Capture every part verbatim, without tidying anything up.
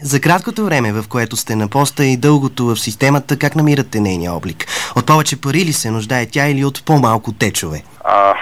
За краткото време, в което сте на поста и дългото в системата, как намирате нейния облик? От повече пари ли се нуждае тя или от по-малко течове? А,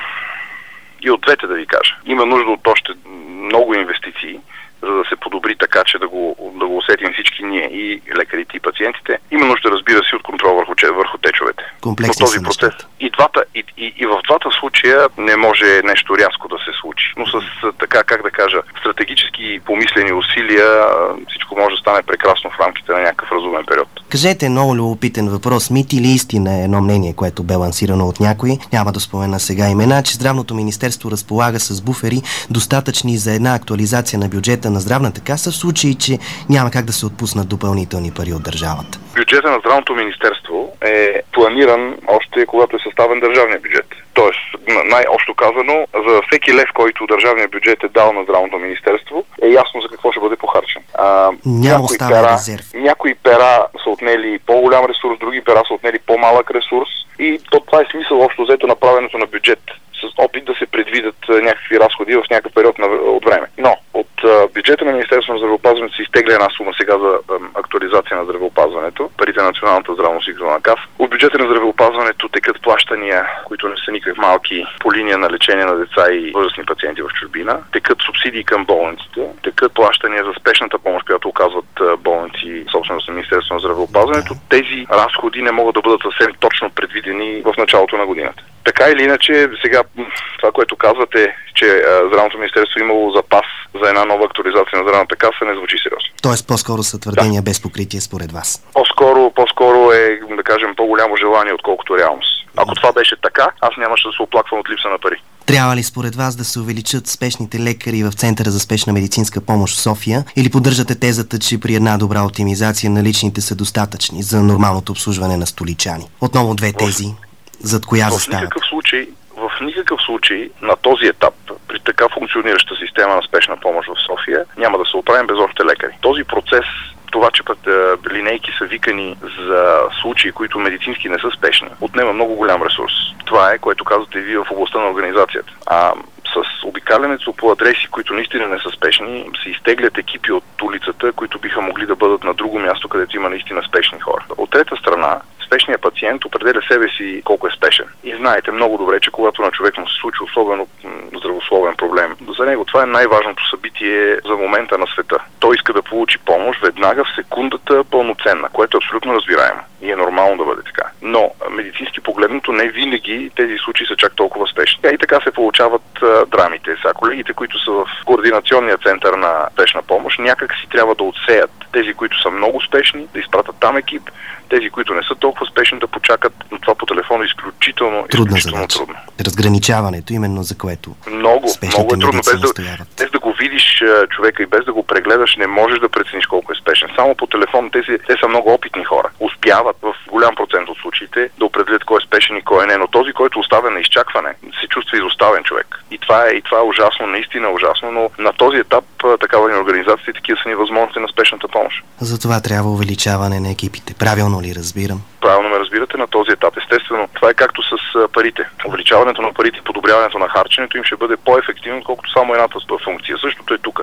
и от двете, да ви кажа. Има нужда от още много инвестиции, за да се подобри така, че да го, да го усетим всички ние, и лекарите, и пациентите. Има нужда, разбира се, от контрол върху, върху течовете. Комплексни този процес и, двата, и, и, и в двата случая не може нещо рязко да се случи. Но с така, как да кажа, стратегически помислени усилия всичко може да стане прекрасно в рамките на някакъв разумен период. Кажете, много любопитен въпрос. Мит или истина е едно мнение, което бе лансирано от някои. Няма да спомена сега имена, че Здравното министерство разполага с буфери, достатъчни за една актуализация на бюджета на Здравната каса, в случай, че няма как да се отпуснат допълнителни пари от държавата. Бюджета на Здравното министерство е планиран още когато е съставен държавния бюджет. Тоест, най-общо казано, за всеки лев, който държавния бюджет е дал на Здравното министерство, е ясно за какво ще бъде похарчен. А, Няма оставен резерв. Някои пера са отнели по-голям ресурс, други пера са отнели по-малък ресурс, и то, това е смисъл общо взето на правенето на бюджет, с опит да се предвидят някакви разходи в някакъв период на, от време. Но от а, бюджета на Министерството на здравеопазването се изтегля една сума сега за а, актуализация на здравеопазването, парите на Националната здравноосигурителна каса. От бюджета на здравеопазването текат плащания, които не са никак малки, по линия на лечение на деца и възрастни пациенти в чужбина. Текат субсидии към болниците, текат плащания за спешната помощ, която оказват а, болници, собственост на Министерството на здравеопазването. Тези разходи не могат да бъдат съвсем точно предвидени в началото на годината. Така или иначе, сега това, което казвате, че а, Здравното министерство имало запас за една нова актуализация на Здравната каса, не звучи сериозно. Тоест по-скоро са твърдения да. без покритие според вас? По-скоро, по-скоро е, да кажем, по-голямо желание, отколкото реалност. Ако това беше така, аз нямаше да се оплаквам от липса на пари. Трябва ли според вас да се увеличат спешните лекари в Центъра за спешна медицинска помощ в София, или поддържате тезата, че при една добра оптимизация наличните са достатъчни за нормалното обслужване на столичани? Отново две тези. Зад коя застават? В никакъв случай, в никакъв случай на този етап, при така функционираща система на спешна помощ в София, няма да се оправим без още лекари. Този процес, това, че път е, линейки са викани за случаи, които медицински не са спешни, отнема много голям ресурс. Това е, което казвате вие в областта на организацията. А с обикалянето по адреси, които наистина не са спешни, се изтеглят екипи от улицата, които биха могли да бъдат на друго място, където има наистина спешни хора. От трета страна, спешният пациент определя себе си колко е спешен. И знаете много добре, че когато на човек му се случи особено здравословен проблем, за него това е най-важното събитие за момента на света. Той иска да получи помощ веднага, в секундата, пълноценна, което е абсолютно разбираемо. И е нормално да бъде така. Но медицински погледнато не винаги тези случаи са чак толкова спешни. И така се получават а, драмите. Сега колегите, които са в координационния център на спешна помощ, някак си трябва да отсеят тези, които са много спешни, да изпратят там екип, тези, които не са толкова спешни, да почакат, но това по телефона е изключително, трудна изключително задача. трудно. Разграничаването, именно за което много, много е трудно. Без да, без да го видиш човека и без да го прегледаш, не можеш да прецениш колко е спешен. Само по телефон тези, те са много опитни хора. Успяват в голям процент от случаите да определят кой е спешен и кой е не, но този, който оставя на изчакване, се чувства изоставен човек. И това е, и това е ужасно, наистина ужасно, но на този етап такава ни организация и такива са ни възможности на спешната помощ. Затова трябва увеличаване на екипите. Правилно ли разбирам? Правилно ме разбирате на този етап. Естествено, това е както с парите. Увеличаването на парите, подобряването на харченето им ще бъде по-ефективно, отколкото само едната функция. Същото е тук.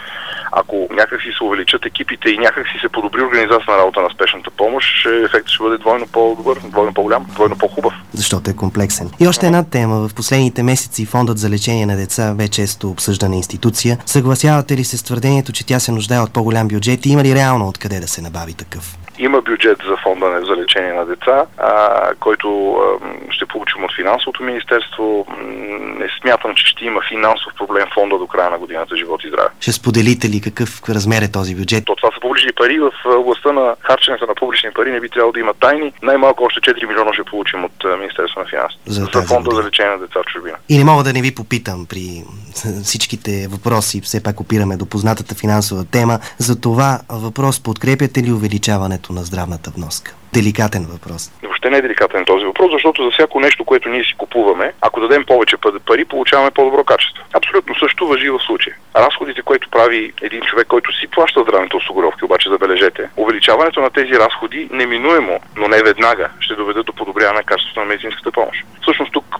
Ако някак си се увеличат екипите и някак си се подобри организация на работа на спешната помощ, ефектът ще бъде двойно по-добър, двойно по-голям, двойно по-хубав. Защото е комплексен. И още една тема. В последните месеци Фондът за лечение на деца бе често обсъждана институция. Съгласявате ли се с твърдението, че тя се нуждае от по-голям бюджет и има ли реално откъде да се набави такъв? Има бюджет за фонда за лечение на деца, а, който а, ще получим от финансовото министерство. Не смятам, че ще има финансов проблем в фонда до края на годината, живот и здраве. Ще споделите ли какъв размер е този бюджет? То, това са публични пари. В областта на харченето на публични пари не би трябвало да има тайни. Най-малко още четири милиона ще получим от Министерство на финансите. За, за фонда година. За лечение на деца в чужбина. И не мога да не ви попитам при всичките въпроси, все пак опираме до познатата финансова тема. За това въпрос: подкрепяте ли увеличаването на здравната вноска? Деликатен въпрос. Въобще не е деликатен този въпрос, защото за всяко нещо, което ние си купуваме, ако дадем повече пари, получаваме по-добро качество. Абсолютно също важи в случая. Разходите, които прави един човек, който си плаща здравните осигуровки, обаче забележете, увеличаването на тези разходи неминуемо, но не веднага, ще доведе до подобряване на качеството на медицинската помощ. Всъщност тук, да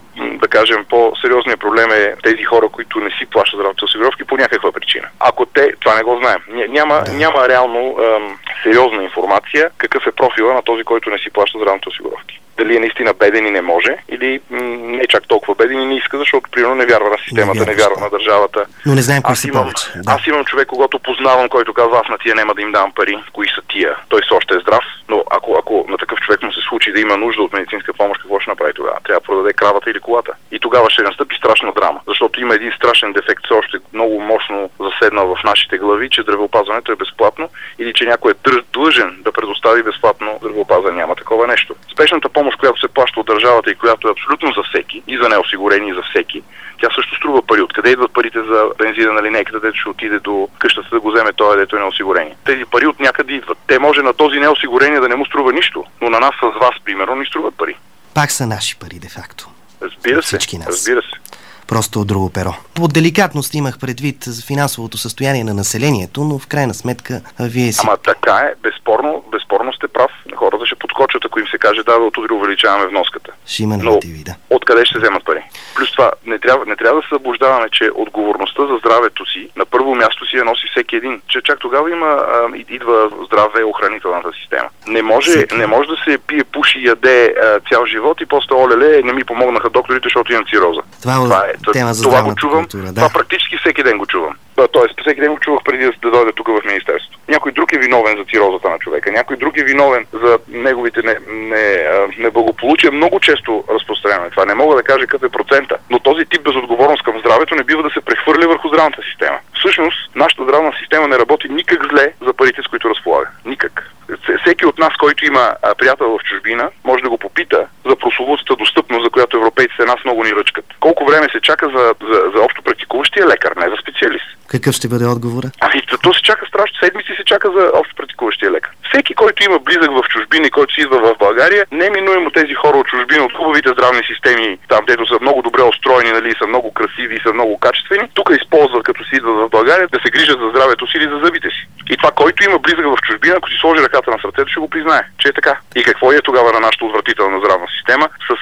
кажем, по-сериозният проблем е тези хора, които не си плащат здравните осигуровки по някаква причина. Ако те, това не го знаем, няма, да. няма реално ем, сериозна информация какъв е профила на този, който не си плаща здравните осигуровки. Дали е наистина беден и не може, или м- не е чак толкова беден и не иска, защото примерно не вярва на системата, не, не вярва на държавата. Но не знаем кои са имам, повече. Да. Аз имам човек, когато познавам, който казва, аз на тия няма да им давам пари. Кои са тия? Той все още е здрав, но ако, ако на такъв човек му се случи да има нужда от медицинска помощ, какво ще направи тогава? Трябва да продаде кравата или колата. И тогава ще настъпи страшна драма, защото има един страшен дефект, все още много мощно заседнал в нашите глави, че здравеопазването е безплатно или че някой е длъжен да предостави безплатно здравеопазване. Няма такова нещо. Спешната помощ, която се плаща от държавата и която е абсолютно за всеки, и за неосигурени, и за всеки, тя също струва пари. Откъде идват парите за бензина на линейката, дето ще отиде до къщата да го вземе той, дето е неосигурени? Тези пари от някъде идват. Те може на този неосигурение да не му струва нищо, но на нас с вас, примерно, ни струват пари. Пак са наши пари, де-факто. Разбира се, разбира се. Просто от друго перо. От деликатност имах предвид за финансовото състояние на населението, но в крайна сметка вие си... Ама така е, безспорно, безспорно сте прав. Хората ще подскочат, ако им се каже, да, от утре увеличаваме вноската. Ще има негативи, да. Откъде ще вземат пари? Плюс това, не трябва, не трябва да се заблуждаваме, че отговорността за здравето си на първо място си я носи всеки един. Че чак тогава има, а, идва здраве охранителната система. Не може, не може да се пие, пуши и яде а, цял живот и после олеле, не ми помогнаха докторите, защото имам цироза. Това, това е. Тема за това го чувам, култура, да. Това практически всеки ден го чувам. Тоест, всеки ден го чувах преди да дойде тук в министерството. Някой друг е виновен за цирозата на човека, някой друг е виновен за неговите не, не, неблагополучия. Много често разпространяваме това. Не мога да кажа какъв е процента, но този тип безотговорност към здравето не бива да се прехвърли върху здравната система. Всъщност, нашата здравна система не работи никак зле за парите, с които разполага. Никак. Всеки от нас, който има а, приятел в чужбина, може да го попита за прословутата достъпност, за която европейците нас много ни ръчкат. Колко време се чака за, за, за общо практикуващия лекар, не за специалист? Какъв ще бъде отговора? Ами, то се чака страшно. Седмици се чака за общо практикуващия лекар. Всеки, който има близък в чужбина и който си идва в България, неминуемо тези хора от чужбина, от хубавите здравни системи, там, дето са много добре устроени, нали, са много красиви и са много качествени, тук използват, като си идват в България, да се грижат за здравето си или за зъбите си. И това, който има близък в чужбина, ако си сложи ръката на сърцето, ще го признае, че е така. И какво е тогава на нашата отвратителна здравна система с,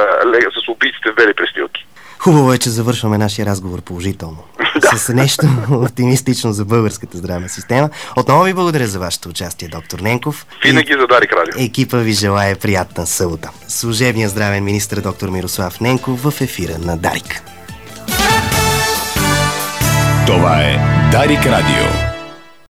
а, с убийците в бели престилки? Хубаво е, че завършваме нашия разговор положително. С нещо оптимистично за българската здравна система. Отново ви благодаря за вашето участие, доктор Ненков. Винаги за Дарик Радио. Екипа ви желая приятна събота. Служебният здравен министър доктор Мирослав Ненков в ефира на Дарик. Това е Дарик Радио.